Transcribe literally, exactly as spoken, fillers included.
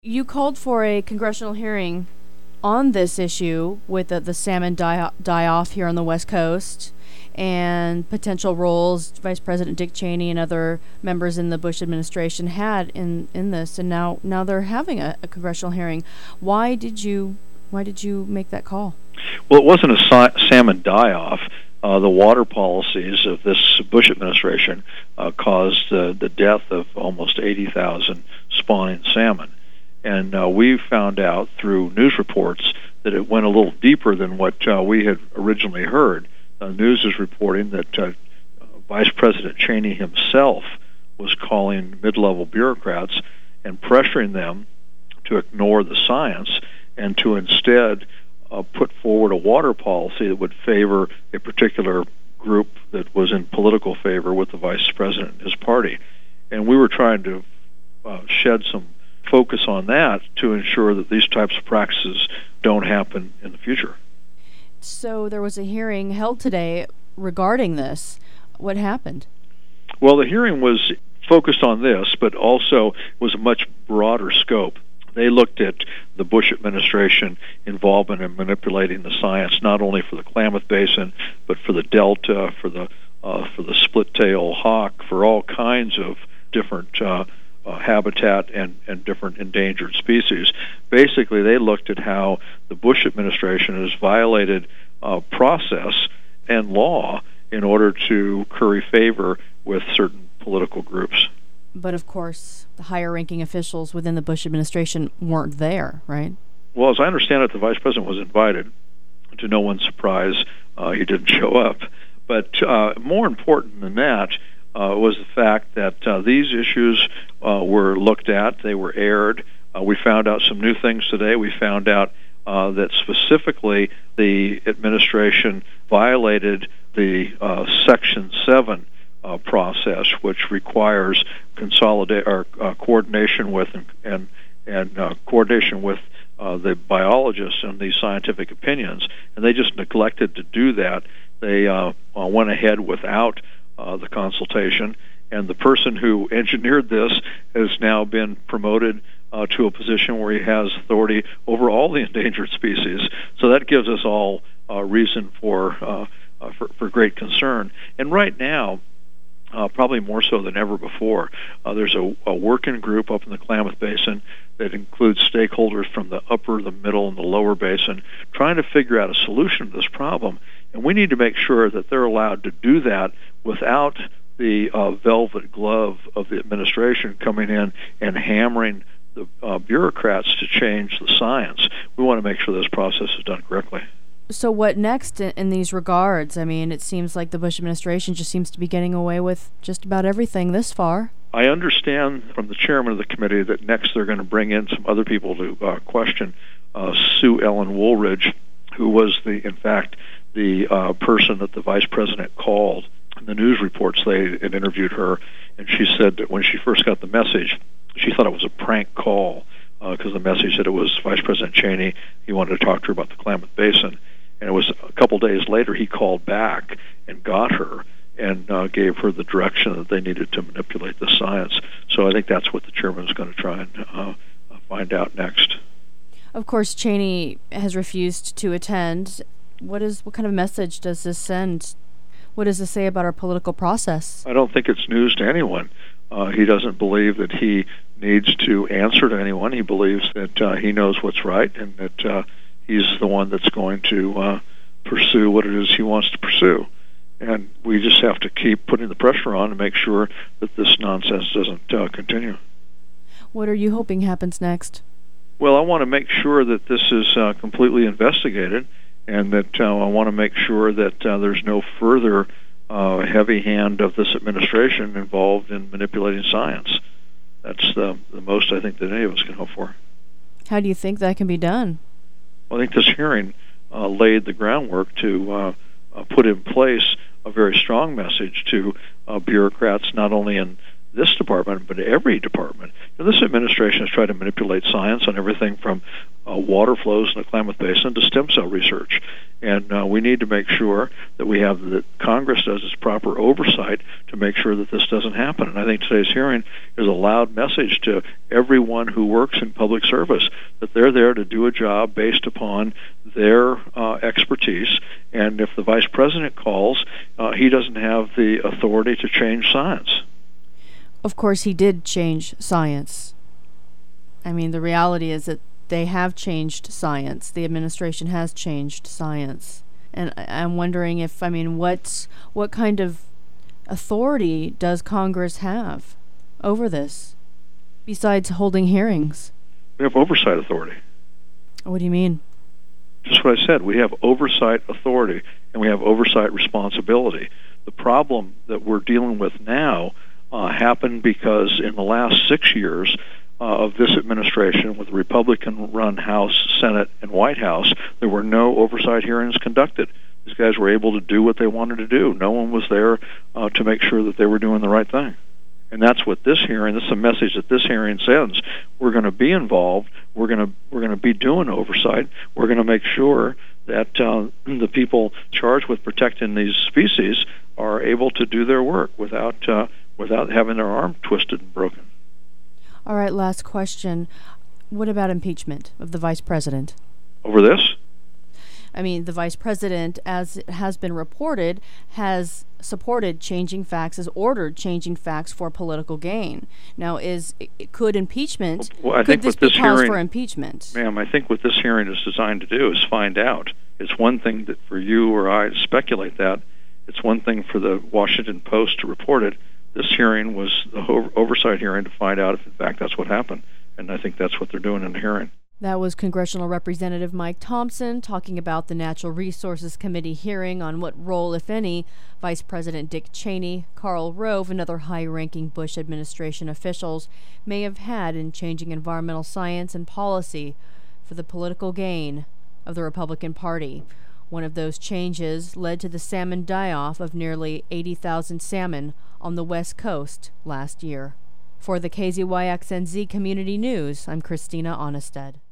You called for a congressional hearing on this issue with the, the salmon die, die off here on the West Coast and potential roles Vice President Dick Cheney and other members in the Bush administration had in, in this, and now now they're having a, a congressional hearing. Why did you why did you make that call? Well, it wasn't a si- salmon die-off. Uh, the water policies of this Bush administration uh, caused uh, the death of almost eighty thousand spawning salmon. And uh, we found out through news reports that it went a little deeper than what uh, we had originally heard. Uh, news is reporting that uh, Vice President Cheney himself was calling mid-level bureaucrats and pressuring them to ignore the science and to instead uh, put forward a water policy that would favor a particular group that was in political favor with the Vice President and his party. And we were trying to uh, shed some focus on that to ensure that these types of practices don't happen in the future. So there was a hearing held today regarding this. What happened? Well, the hearing was focused on this, but also was a much broader scope. They looked at the Bush administration involvement in manipulating the science, not only for the Klamath Basin, but for the Delta, for the uh, for the split-tail hawk, for all kinds of different uh, Uh, habitat and, and different endangered species. Basically, they looked at how the Bush administration has violated uh, process and law in order to curry favor with certain political groups. But of course, the higher-ranking officials within the Bush administration weren't there, right? Well, as I understand it, the Vice President was invited. To no one's surprise, uh, he didn't show up. But uh, more important than that, Uh, was the fact that uh, these issues uh, were looked at, they were aired. Uh, we found out some new things today. We found out uh, that specifically the administration violated the uh, Section seven uh, process, which requires consolidate or uh, coordination with and and, and uh, coordination with uh, the biologists and the scientific opinions, and they just neglected to do that. They uh, uh, went ahead without Uh, the consultation, and the person who engineered this has now been promoted uh, to a position where he has authority over all the endangered species. So that gives us all uh, reason for, uh, uh, for for great concern. And right now, uh, probably more so than ever before, uh, there's a, a working group up in the Klamath Basin that includes stakeholders from the upper, the middle, and the lower basin trying to figure out a solution to this problem. And we need to make sure that they're allowed to do that without the uh, velvet glove of the administration coming in and hammering the uh, bureaucrats to change the science. We want to make sure this process is done correctly. So what next in, in these regards? I mean, it seems like the Bush administration just seems to be getting away with just about everything this far. I understand from the chairman of the committee that next they're going to bring in some other people to uh, question uh, Sue Ellen Woolridge, who was the, in fact, the uh, person that the vice president called. In the news reports, they had interviewed her, and she said that when she first got the message, she thought it was a prank call because uh, the message said it was Vice President Cheney. He wanted to talk to her about the Klamath Basin. And it was a couple days later he called back and got her and uh, gave her the direction that they needed to manipulate the science. So I think that's what the chairman is going to try and uh, find out next. Of course, Cheney has refused to attend. What is what kind of message does this send? What does this say about our political process? I don't think it's news to anyone. Uh, he doesn't believe that he needs to answer to anyone. He believes that uh, he knows what's right and that uh, he's the one that's going to uh, pursue what it is he wants to pursue. And we just have to keep putting the pressure on to make sure that this nonsense doesn't uh, continue. What are you hoping happens next? Well, I want to make sure that this is uh, completely investigated, and that uh, I want to make sure that uh, there's no further uh, heavy hand of this administration involved in manipulating science. That's the, the most I think that any of us can hope for. How do you think that can be done? Well, I think this hearing uh, laid the groundwork to uh, uh, put in place a very strong message to uh, bureaucrats, not only in this department, but every department. You know, this administration has tried to manipulate science on everything from uh, water flows in the Klamath Basin to stem cell research. And uh, we need to make sure that we have that Congress does its proper oversight to make sure that this doesn't happen. And I think today's hearing is a loud message to everyone who works in public service that they're there to do a job based upon their uh, expertise. And if the vice president calls, uh, he doesn't have the authority to change science. Of course, he did change science. I mean, the reality is that they have changed science. The administration has changed science. And I'm wondering if, I mean, what's, what kind of authority does Congress have over this, besides holding hearings? We have oversight authority. What do you mean? Just what I said. We have oversight authority, and we have oversight responsibility. The problem that we're dealing with now uh, happened because in the last six years, Uh, of this administration, with the Republican-run House, Senate, and White House, there were no oversight hearings conducted. These guys were able to do what they wanted to do. No one was there uh, to make sure that they were doing the right thing. And that's what this hearing, this is a message that this hearing sends. We're going to be involved. We're going to we're going to be doing oversight. We're going to make sure that uh, the people charged with protecting these species are able to do their work without uh, without having their arm twisted and broken. All right, last question. What about impeachment of the vice president? Over this? I mean, the vice president, as it has been reported, has supported changing facts, has ordered changing facts for political gain. Now, is could impeachment, well, I could think this what be this cause hearing, for impeachment? Ma'am, I think what this hearing is designed to do is find out. It's one thing that for you or I to speculate that. It's one thing for the Washington Post to report it. This hearing was the ho- oversight hearing to find out if, in fact, that's what happened. And I think that's what they're doing in the hearing. That was Congressional Representative Mike Thompson talking about the Natural Resources Committee hearing on what role, if any, Vice President Dick Cheney, Karl Rove, and other high-ranking Bush administration officials may have had in changing environmental science and policy for the political gain of the Republican Party. One of those changes led to the salmon die-off of nearly eighty thousand salmon on the West Coast last year. For the K Z Y X N Z Community News, I'm Christina Onnested.